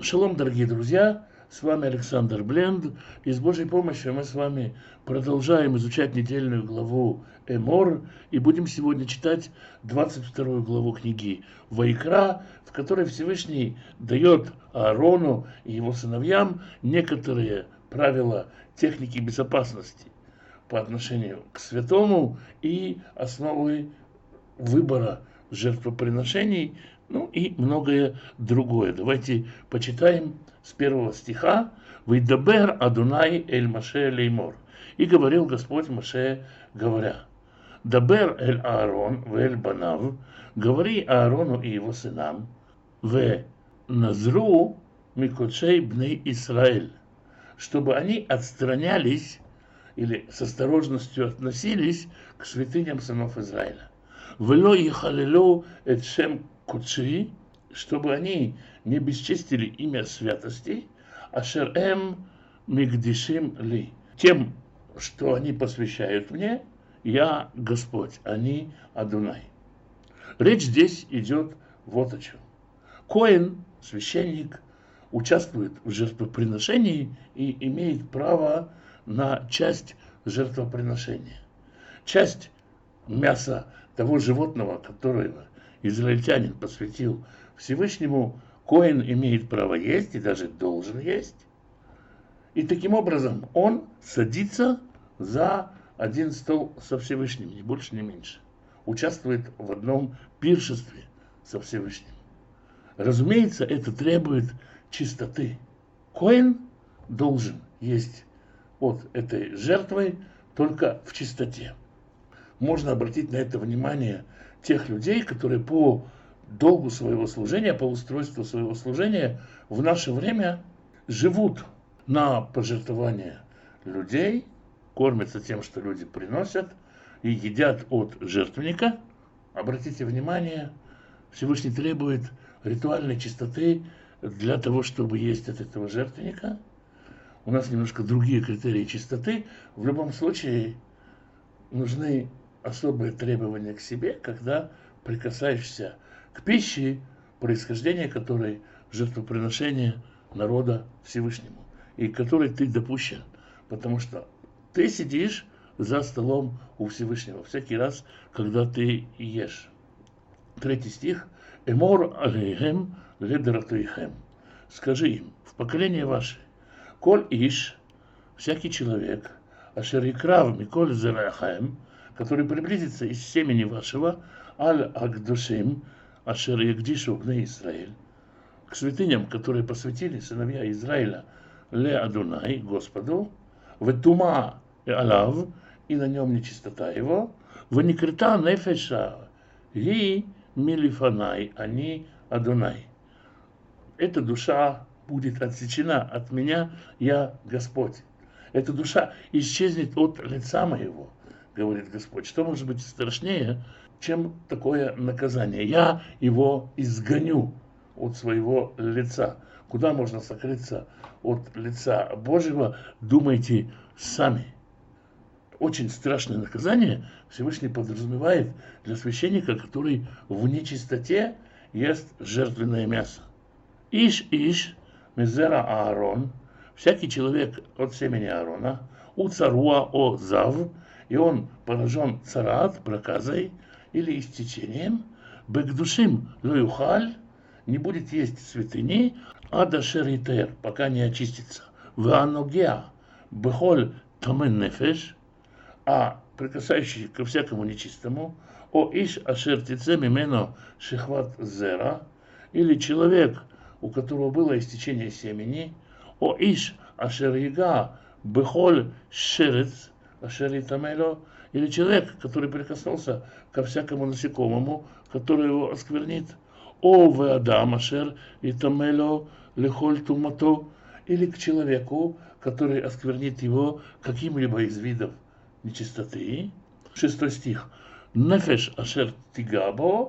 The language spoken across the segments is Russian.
Шалом, дорогие друзья, с вами Александр Бленд, и с Божьей помощью мы с вами продолжаем изучать недельную главу Эмор, и будем сегодня читать 22 главу книги Ваикра, в которой Всевышний дает Аарону и его сыновьям некоторые правила техники безопасности по отношению к святому и основы выбора жертвоприношений, ну и многое другое. Давайте почитаем с первого стиха. «Вейдабер Адунай эль Моше леймор». И говорил Господь Моше, говоря: «Дабер эль Аарон в эль банав». Говори Аарону и его сынам: «В назру микочей бней Исраэль», чтобы они отстранялись или с осторожностью относились к святыням сынов Израиля. «Вело ихалелу эт шем кодши», чтобы они не бесчестили имя святости, ашер эм мигдишим ли, тем, что они посвящают мне, я Господь, они Адунай. Речь здесь идет вот о чем. Коэн, священник, участвует в жертвоприношении и имеет право на часть жертвоприношения. Часть мяса того животного, которого израильтянин посвятил Всевышнему, коэн имеет право есть и даже должен есть. И таким образом он садится за один стол со Всевышним, ни больше, ни меньше. Участвует в одном пиршестве со Всевышним. Разумеется, это требует чистоты. Коэн должен есть от этой жертвы только в чистоте. Можно обратить на это внимание тех людей, которые по долгу своего служения, по устройству своего служения в наше время живут на пожертвования людей, кормятся тем, что люди приносят, и едят от жертвенника. Обратите внимание, Всевышний требует ритуальной чистоты для того, чтобы есть от этого жертвенника. У нас немножко другие критерии чистоты. В любом случае нужны особые требования к себе, когда прикасаешься к пище, происхождения которой жертвоприношение народа Всевышнему, и которой ты допущен, потому что ты сидишь за столом у Всевышнего всякий раз, когда ты ешь. 3 стих. «Эмор алейхем ледратейхем». Скажи им в поколение ваше: «Коль иш», всякий человек, ашер икрав миколь зерахем, который приблизится из семени вашего, аль агдушим, ашер ягдишу бней Исраэль, к святыням, которые посвятили сыновья Израиля, ле Адунай, Господу, в тума и алав, и на нем нечистота его, в никрита нефеша, и милифанай, они Адунай». Эта душа будет отсечена от меня, я Господь. Эта душа исчезнет от лица моего, говорит Господь. Что может быть страшнее, чем такое наказание? Я его изгоню от своего лица. Куда можно сокрыться от лица Божьего, думайте сами. Очень страшное наказание Всевышний подразумевает для священника, который в нечистоте ест жертвенное мясо. Иш мезера Аарон, всякий человек от семени Аарона, у царуа о зав, и он поражен царат, проказой или истечением, бекдушим лоюхаль, не будет есть святыни, ада шеритер, пока не очистится, ваногеа бехоль тамен нефеш, а прикасающийся ко всякому нечистому, о иш ашертице мимено шехват зера, или человек, у которого было истечение семени, о иш ашерьяга бехоль шерец ашеритамело, или человек, который прикоснулся ко всякому насекомому, который его осквернит, о веадам ашер итамело лехоль тумато, или к человеку, который осквернит его каким-либо из видов нечистоты. 6 стих. Нефеш ашер тигабо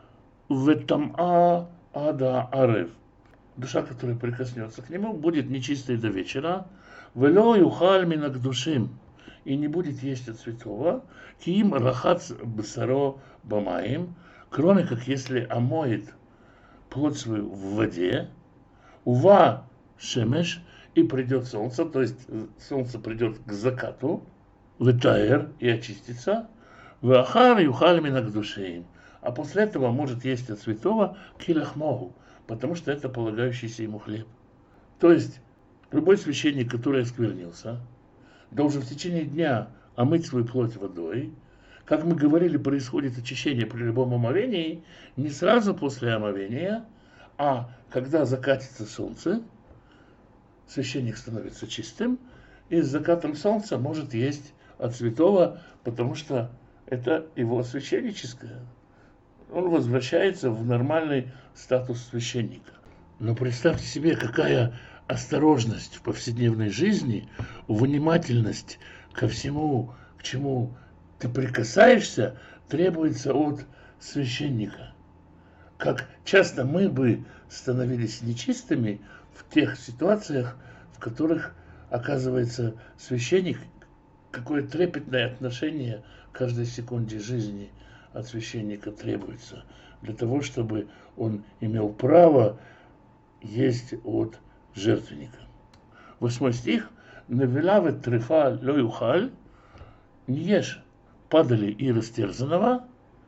ветам'a ада арев. Душа, которая прикоснется к нему, будет нечистой до вечера. Вело юхаль минак душим, и не будет есть от святого. Киим рахац бсаро бамаим, кроме как если омоет плоть свою в воде. Ува шемеш, и придет солнце, то есть солнце придет к закату, вытаер, и очистится, вахар юхаль минагдушеим. А после этого может есть от святого килахмогу, потому что это полагающийся ему хлеб. То есть любой священник, который осквернился, должен в течение дня омыть свою плоть водой. Как мы говорили, происходит очищение при любом омовении, не сразу после омовения, а когда закатится солнце, священник становится чистым, и с закатом солнца может есть от святого, потому что это его священническое. Он возвращается в нормальный статус священника. Но представьте себе, какая осторожность в повседневной жизни, внимательность ко всему, к чему ты прикасаешься, требуется от священника. Как часто мы бы становились нечистыми в тех ситуациях, в которых оказывается священник, какое трепетное отношение каждой секунде жизни от священника требуется, для того, чтобы он имел право есть от жертвенника. 8 стих. Навелавет трефа ло юхаль, не ешь падали и растерзанного,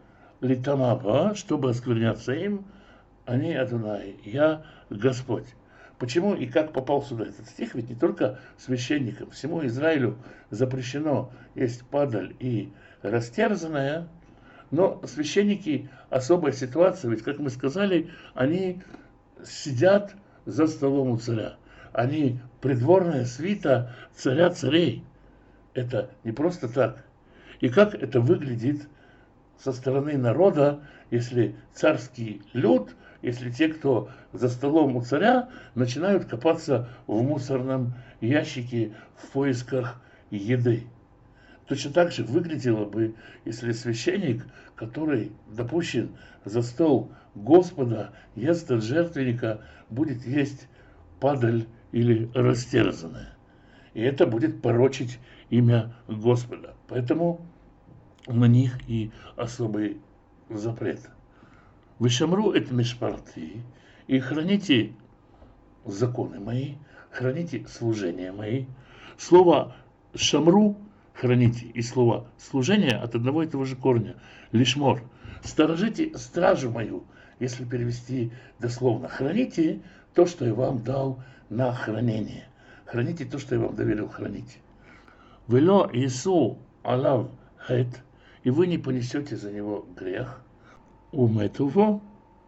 литамаба, чтобы оскверняться им, они Адунай, я Господь. Почему и как попал сюда этот стих? Ведь не только священникам, всему Израилю запрещено есть падаль и растерзанная, но священники особая ситуация, ведь, как мы сказали, они сидят за столом у царя. Они придворная свита царя царей. Это не просто так. И как это выглядит со стороны народа, если царский люд, если те, кто за столом у царя, начинают копаться в мусорном ящике в поисках еды. Точно так же выглядело бы, если священник, который допущен за стол Господа, ест от жертвенника, будет есть падаль или растерзанное. И это будет порочить имя Господа. Поэтому на них и особый запрет. Вышамру эт мишпарти, и храните законы мои, храните служения мои. Слово шамру храните и слово служение от одного и того же корня. Лишмор. Сторожите стражу мою, если перевести дословно. Храните то, что я вам дал на хранение. Храните то, что я вам доверил хранить. Вело Ису алав хет, и вы не понесете за него грех. Уметуво,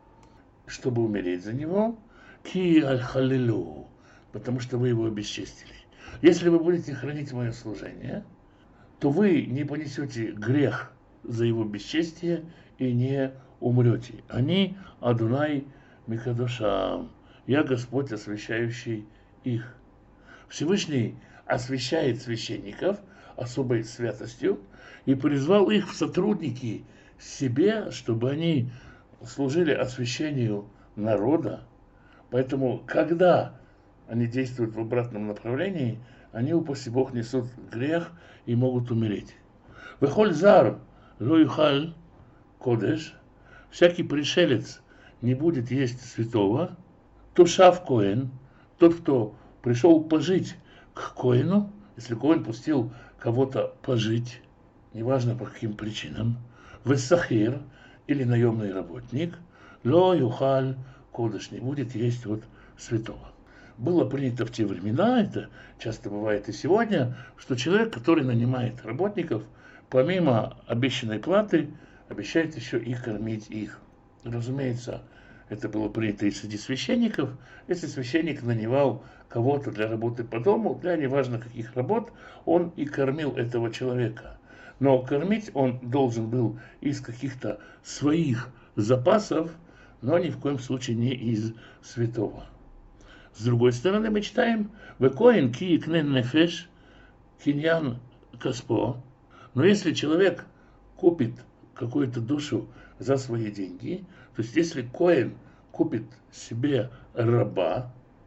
чтобы умереть за него. Ки аль-халилу, потому что вы его обесчестили. Если вы будете хранить мое служение, то вы не понесете грех за его бесчестие и не умрете. Они Адунай Микадошам. Я Господь, освящающий их. Всевышний освящает священников особой святостью и призвал их в сотрудники себе, чтобы они служили освящению народа. Поэтому, когда они действуют в обратном направлении, они, упаси Бог, несут грех и могут умереть. Вехоль зар ло юхаль кодеш, всякий пришелец не будет есть святого, тушав коэн, тот, кто пришел пожить к коэну, если коэн пустил кого-то пожить, неважно по каким причинам, вессахир или наемный работник, ло юхаль кодеш, не будет есть от святого. Было принято в те времена, это часто бывает и сегодня, что человек, который нанимает работников, помимо обещанной платы, обещает еще и кормить их. Разумеется, это было принято и среди священников. Если священник нанимал кого-то для работы по дому, для неважно каких работ, он и кормил этого человека. Но кормить он должен был из каких-то своих запасов, но ни в коем случае не из святого. С другой стороны, мы читаем «Векоин ки икнен нефеш киньян каспо». Но если человек купит какую-то душу за свои деньги, то есть если коин купит себе раба,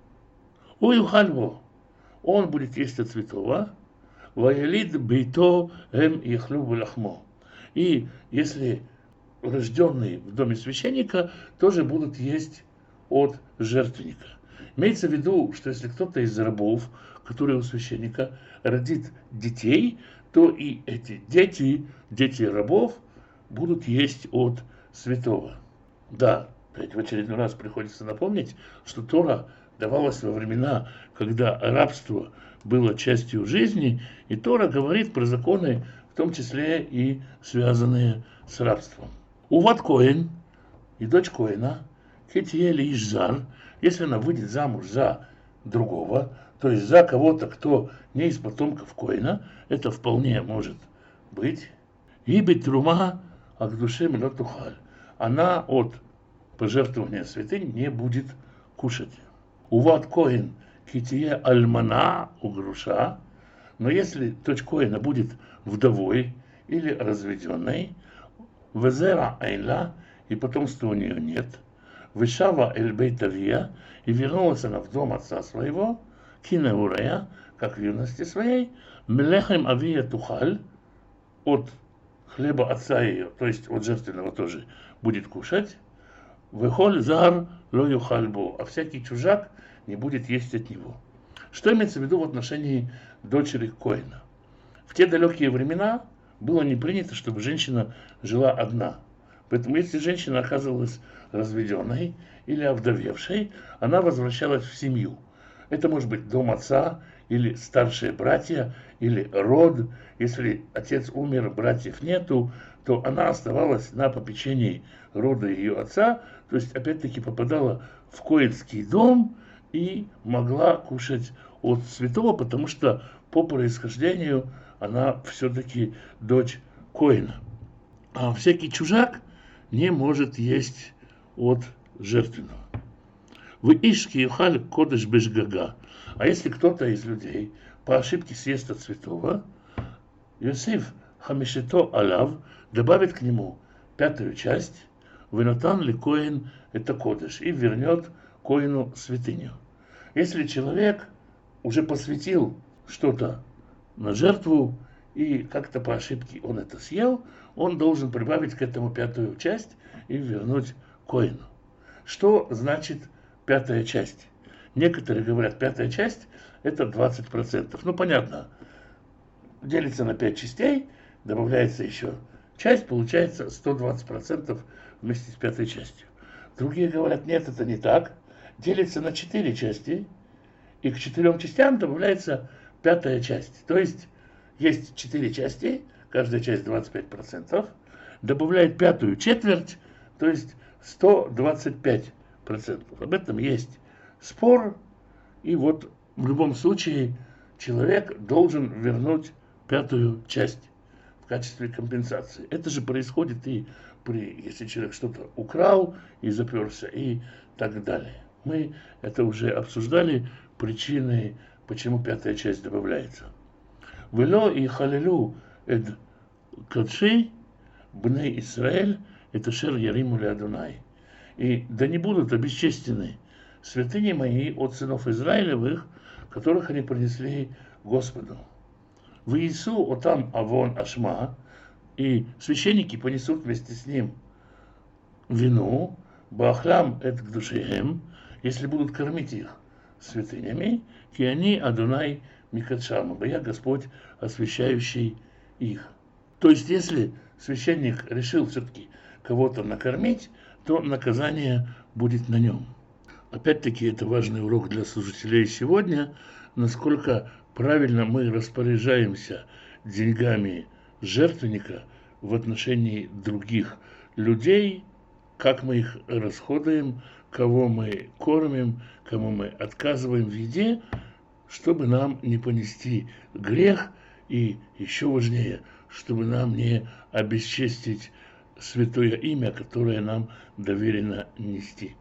уюхальво, он будет есть от святого, ваялид бейто эм яхлю лахмо. И если рожденные в доме священника, тоже будут есть от жертвенника. Имеется в виду, что если кто-то из рабов, который у священника, родит детей, то и эти дети рабов, будут есть от святого. Да, в очередной раз приходится напомнить, что Тора давалась во времена, когда рабство было частью жизни, и Тора говорит про законы, в том числе и связанные с рабством. Уват Коэн и дочь Коэна, Кетиэль Ишзар, если она выйдет замуж за другого, то есть за кого-то, кто не из потомков Коэна, это вполне может быть. И бетрума агдуше мелотухаль. Она от пожертвования святынь не будет кушать. Уват Коэн китие альмана у груша, но если дочь Коэна будет вдовой или разведенной, везера айла, и потомства у нее нет, вышава эль бейтавия, и вернулась она в дом отца своего, кинеурая, как в юности своей, млехем авия тухаль, от хлеба отца ее, то есть от жертвенного тоже, будет кушать, выхоль зар ло юхальбу, а всякий чужак не будет есть от него. Что имеется в виду в отношении дочери Коэна? В те далекие времена было не принято, чтобы женщина жила одна. Поэтому если женщина оказывалась разведенной или овдовевшей, она возвращалась в семью. Это может быть дом отца, или старшие братья, или род. Если отец умер, братьев нету, то она оставалась на попечении рода ее отца, то есть опять-таки попадала в коэнский дом и могла кушать от святого, потому что по происхождению она все-таки дочь Коэна. А всякий чужак не может есть от жертвенного. В Ишке юхаль кодыш бешгага. А если кто-то из людей по ошибке съест от святого, Йосиф хамишето алав добавит к нему 5 часть, венотан ли коэн это кодыш, и вернет коэну святыню. Если человек уже посвятил что-то на жертву, и как-то по ошибке он это съел, он должен прибавить к этому 5 часть и вернуть коэну. Что значит 5 часть? Некоторые говорят, 5 часть это 20%. Ну, понятно, делится на 5 частей, добавляется еще часть, получается 120% вместе с 5 частью. Другие говорят, нет, это не так. Делится на 4 части, и к 4 частям добавляется 5 часть. То есть 4 части, каждая часть 25%, добавляет 5 четверть, то есть 125%. Об этом есть спор, и вот в любом случае человек должен вернуть 5 часть в качестве компенсации. Это же происходит и если человек что-то украл и заперся и так далее. Мы это уже обсуждали, причины, почему 5 часть добавляется. Вело и халилу эд кадшей бней Исраэль это шер яриму ле Адонай. И да не будут обесчестены святыни мои от сынов Израилевых, которых они принесли Господу. В Иису отам авон ашма, и священники понесут вместе с ним вину, баахлам эт к душеем, если будут кормить их святынями, и они Адонай Микадшам, ибо я Господь, освящающий их. То есть, если священник решил все-таки кого-то накормить, то наказание будет на нем. Опять-таки, это важный урок для служителей сегодня, насколько правильно мы распоряжаемся деньгами жертвенника в отношении других людей, как мы их расходуем, кого мы кормим, кому мы отказываем в еде, чтобы нам не понести грех и, еще важнее, чтобы нам не обесчестить святое имя, которое нам доверено нести.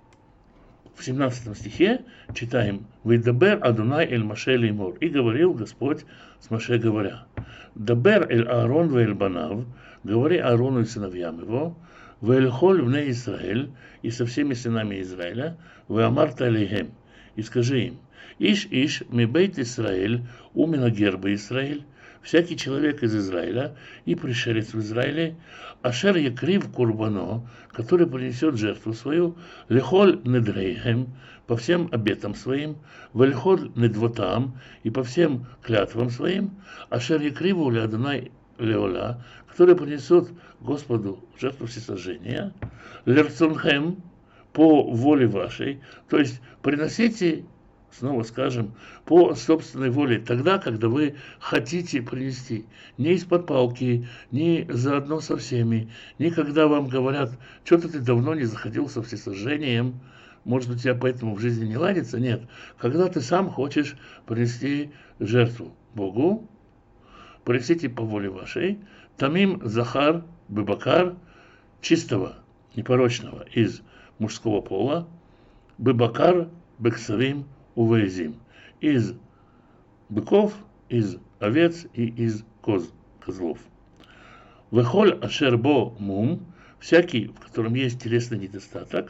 В 17 стихе читаем «Вейдабер Адонай эль Моше леймор». И говорил Господь с Моше, говоря: «Дабер эль Аарон вэль банав», говори Аарону и сыновьям его, «Вэль холь вне Израиль», и со всеми сынами Израиля, «Вэ амарта алейхем», и скажи им: «Иш ми бейт Исраэль, умина герба Израиль», всякий человек из Израиля и пришелец в Израиле, ашер якрив курбано, который принесет жертву свою, лехоль недрейхем, по всем обетам своим, вельход недвотам, и по всем клятвам своим, ашер якриву ля Адонай леола, которые принесут Господу жертву всесожжения, лерцонхем, по воле вашей, то есть приносите, снова скажем, по собственной воле, тогда, когда вы хотите принести, не из-под палки, не заодно со всеми, не когда вам говорят, что-то ты давно не заходил со всесожжением, может быть, у тебя поэтому в жизни не ладится, нет, когда ты сам хочешь принести жертву Богу, принесите по воле вашей, тамим захар бебакар, чистого, непорочного из мужского пола, бебакар бексавим увезим, из быков, из овец и из козлов. Вехоль ашербо мум, всякий, в котором есть телесный недостаток,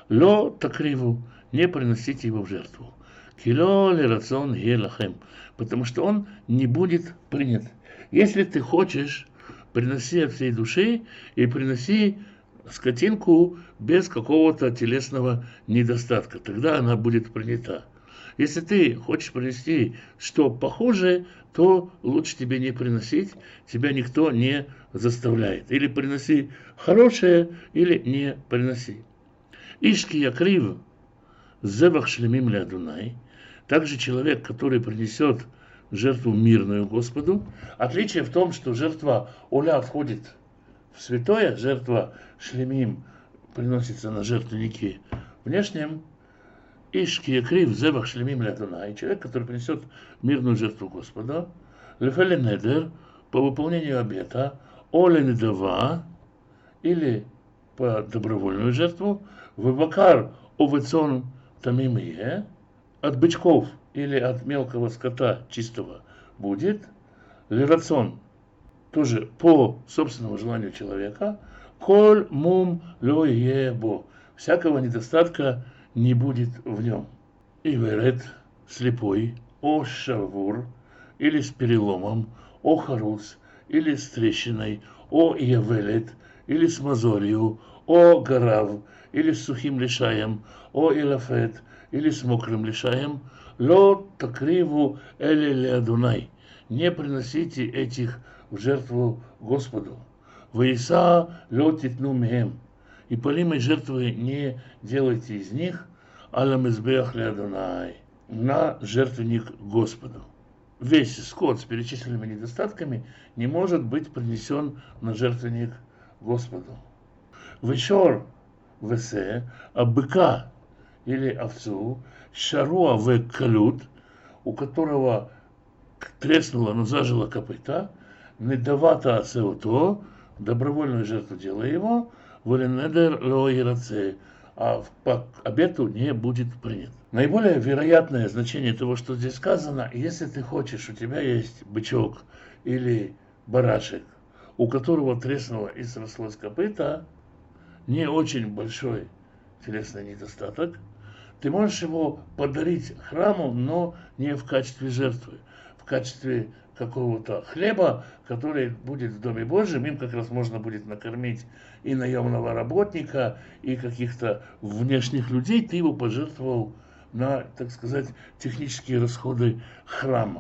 ло такриву, не приносите его в жертву. Кило ли рацион елахем, потому что он не будет принят. Если ты хочешь, приноси от всей души и приноси скотинку без какого-то телесного недостатка. Тогда она будет принята. Если ты хочешь принести что похожее, то лучше тебе не приносить, тебя никто не заставляет. Или приноси хорошее, или не приноси. Ишки якрив зевах шлемим ля Адонай. Также человек, который принесет жертву мирную Господу. Отличие в том, что жертва оля входит в святое, жертва шлемим приносится на жертвеннике внешнем. Ишки якрив зевах шлемим ля Адонай. Человек, который принесет мирную жертву Господа. Лефеле недер, по выполнению обета. Оле недава, или по добровольную жертву. Вебакар овецон тамимие, от бычков или от мелкого скота чистого будет. Лерацион, тоже по собственному желанию человека. Коль мум ло ебо, всякого недостатка не будет в нем. И верет, слепой, о шавур, или с переломом, о харус, или с трещиной, о явелет, или с мозолью, о гарав, или с сухим лишаем, о илафет, или с мокрым лишаем, ло такриву эле ле Адонай, не приносите этих в жертву Господу. Ваиса ло титну мехем, и полимой жертвы не делайте из них, аля мизбеах ле Адонай, на жертвенник Господу. Весь скот с перечисленными недостатками не может быть принесен на жертвенник Господу. Вешор весе, а быка или овцу, шаруа в калют, у которого треснуло, но зажило копыта, недавата асеото, добровольную жертву делая его, воленедер лоираце, а по обету не будет принят. Наиболее вероятное значение того, что здесь сказано, если ты хочешь, у тебя есть бычок или барашек, у которого треснуло и срослось копыта, не очень большой телесный недостаток, ты можешь его подарить храму, но не в качестве жертвы, в качестве какого-то хлеба, который будет в Доме Божьем, им как раз можно будет накормить и наемного работника, и каких-то внешних людей, ты его пожертвовал на, так сказать, технические расходы храма.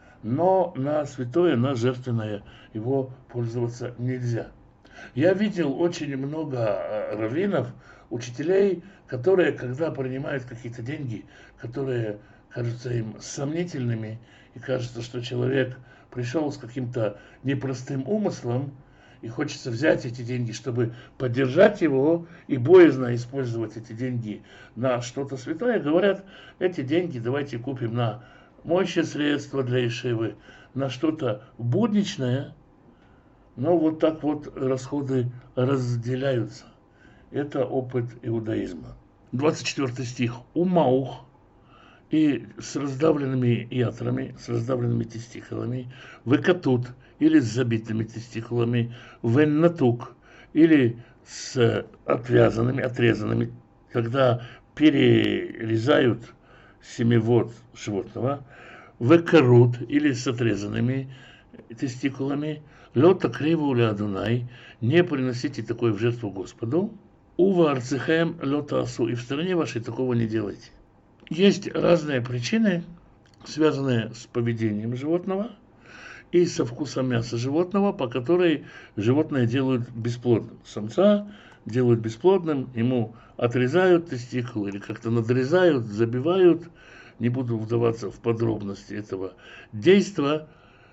Но на святое, на жертвенное его пользоваться нельзя. Я видел очень много раввинов, учителей, которые, когда принимают какие-то деньги, которые кажутся им сомнительными, и кажется, что человек пришел с каким-то непростым умыслом, и хочется взять эти деньги, чтобы поддержать его, и боязно использовать эти деньги на что-то святое, говорят, эти деньги давайте купим на моющее средство для ишивы, на что-то будничное, но вот так вот расходы разделяются. Это опыт иудаизма. 24 стих. Умаух, и с раздавленными ятрами, с раздавленными тестикулами, векатут, или с забитыми тестикулами, веннатук, или с отрезанными, когда перерезают семивод животного, векарут, или с отрезанными тестикулами, лёта криву ля Адонай, не приносите такое в жертву Господу, ува арцехем лёта асу, и в стране вашей такого не делайте. Есть разные причины, связанные с поведением животного и со вкусом мяса животного, по которой животное делают бесплодным. Самца делают бесплодным, ему отрезают тестикул или как-то надрезают, забивают. Не буду вдаваться в подробности этого действия.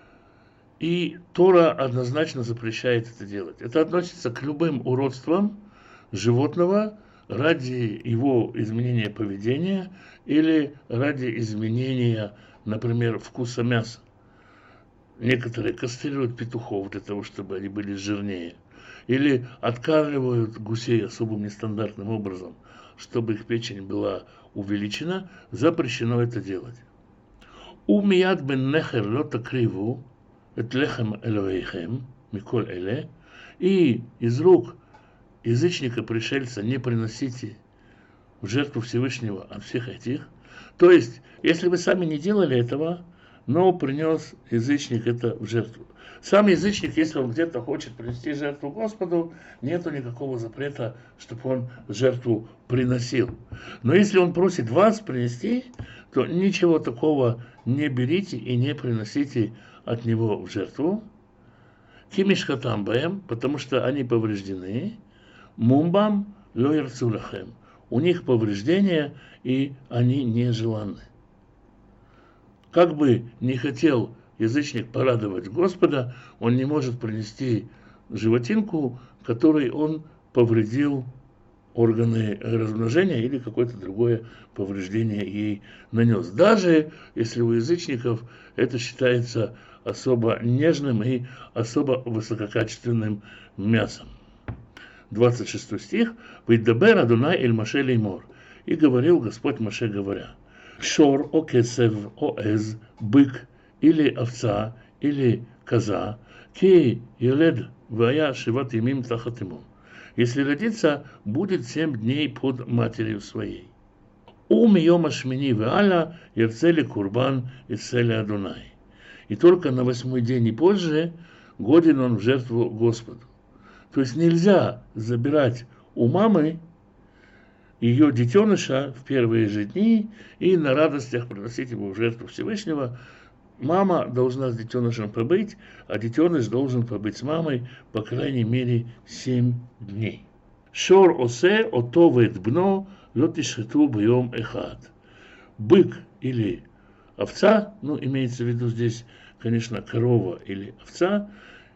И Тора однозначно запрещает это делать. Это относится к любым уродствам животного ради его изменения поведения или ради изменения, например, вкуса мяса. Некоторые кастрируют петухов для того, чтобы они были жирнее. Или откармливают гусей особым нестандартным образом, чтобы их печень была увеличена. Запрещено это делать. Умияд бен нехер лота криву эт лехем элоэйхем миколь эле. И из рук язычника-пришельца не приносите в жертву Всевышнего от всех этих. То есть, если вы сами не делали этого, но принес язычник это в жертву. Сам язычник, если он где-то хочет принести жертву Господу, нету никакого запрета, чтобы он жертву приносил. Но если он просит вас принести, то ничего такого не берите и не приносите от него в жертву. Кимишхатам бэм, потому что они повреждены. Мумбам лоерцулахем. У них повреждения, и они нежеланны. Как бы не хотел язычник порадовать Господа, он не может принести животинку, которой он повредил органы размножения или какое-то другое повреждение ей нанес. Даже если у язычников это считается особо нежным и особо высококачественным мясом. 26 стих. «Вайдабер Адонай эль Моше леймор». И говорил Господь Моше, говоря: «Шор, о кесев, о эз, бык, или овца, или коза, ки елед вая шиват имим тахат ему». Если родится, будет 7 дней под матерью своей. Йома шмини веаля ерцели курбан и цели Адонай. И только на 8-й день и позже годен он в жертву Господу. То есть нельзя забирать у мамы ее детеныша в первые же дни и на радостях приносить его в жертву Всевышнего. Мама должна с детенышем побыть, а детеныш должен побыть с мамой по крайней мере 7 дней. Шор осе отовет бно лотишхету бьем эхат. Бык или овца, имеется в виду здесь, конечно, корова или овца,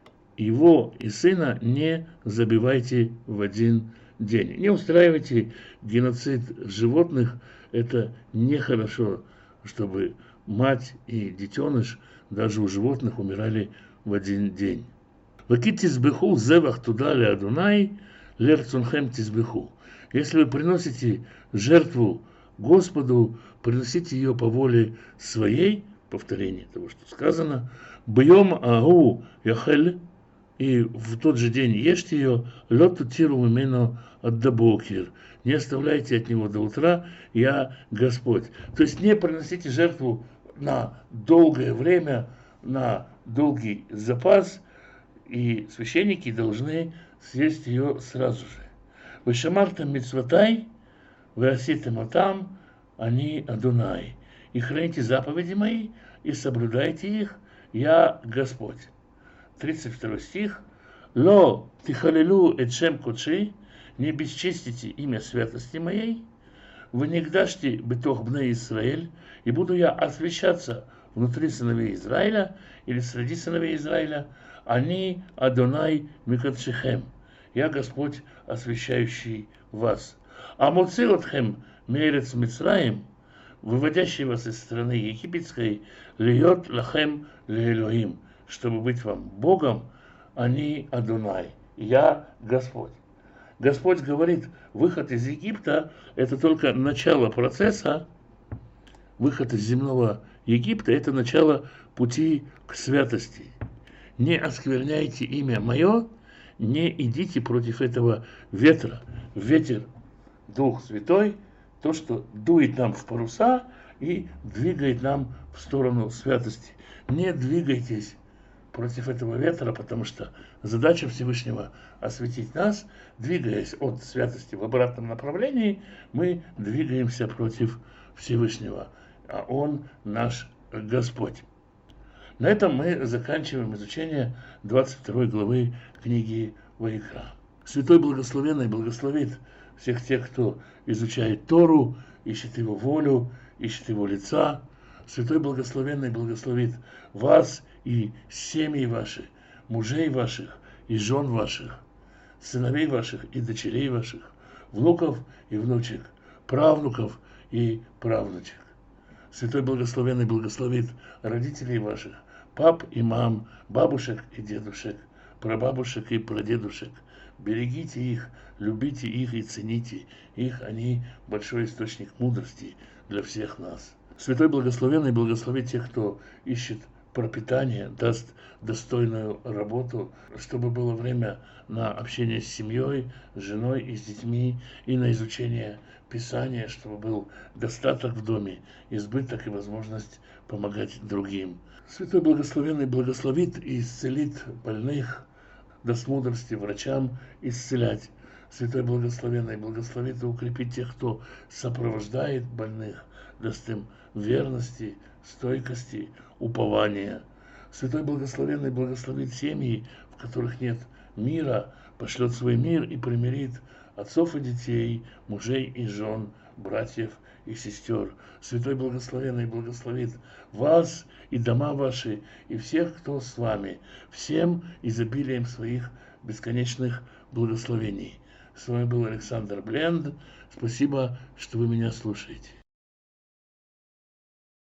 его и сына не забивайте в один день. Не устраивайте геноцид животных, это нехорошо, чтобы мать и детеныш даже у животных умирали в один день. Ваки тизбеху зевах туда ле Адунай лерцунхем тизбеху. Если вы приносите жертву Господу, приносите ее по воле своей, повторение того, что сказано, бьем агу яхель, и в тот же день ешьте ее, лоту тиру именно от дабокер. Не оставляйте от него до утра, я Господь. То есть не приносите жертву на долгое время, на долгий запас, и священники должны съесть ее сразу же. Вы шамартам мицватай, вы оситым атам, они Адонай. И храните заповеди мои, и соблюдайте их, я Господь. 32 стих. Ло тихалилу эдшем кодши, не бесчестите имя святости моей, вы не гдашьте бетох бне Израиль, и буду я освящаться внутри сыновей Израиля, или среди сыновей Израиля, они Адонай микадшихем, я Господь, освящающий вас. А муцилотхем мерец Мицраим, выводящий вас из страны египетской, льет лахем леэлоим, чтобы быть вам Богом, они Адонай, я Господь. Господь говорит, выход из Египта – это только начало процесса, выход из земного Египта – это начало пути к святости. Не оскверняйте имя мое, не идите против этого ветра. Ветер – Дух Святой, то, что дует нам в паруса и двигает нам в сторону святости. Не двигайтесь против этого ветра, потому что задача Всевышнего осветить нас, двигаясь от святости в обратном направлении, мы двигаемся против Всевышнего, а Он наш Господь. На этом мы заканчиваем изучение 22 главы книги Ваикра. Святой Благословенный благословит всех тех, кто изучает Тору, ищет Его волю, ищет Его лица. Святой Благословенный благословит вас и семьи ваши, мужей ваших и жен ваших, сыновей ваших и дочерей ваших, внуков и внучек, правнуков и правнучек. Святой Благословенный благословит родителей ваших, пап и мам, бабушек и дедушек, прабабушек и прадедушек. Берегите их, любите их и цените их, они большой источник мудрости для всех нас. Святой Благословенный благословит тех, кто ищет пропитание, даст достойную работу, чтобы было время на общение с семьей, с женой и с детьми, и на изучение Писания, чтобы был достаток в доме, избыток и возможность помогать другим. Святой Благословенный благословит и исцелит больных, даст мудрости врачам исцелять. Святой Благословенный благословит и укрепит тех, кто сопровождает больных, даст им верности, стойкости, упования. Святой Благословенный благословит семьи, в которых нет мира, пошлет свой мир и примирит отцов и детей, мужей и жен, братьев и сестер. Святой Благословенный благословит вас и дома ваши, и всех, кто с вами, всем изобилием своих бесконечных благословений. С вами был Александр Бленд. Спасибо, что вы меня слушаете.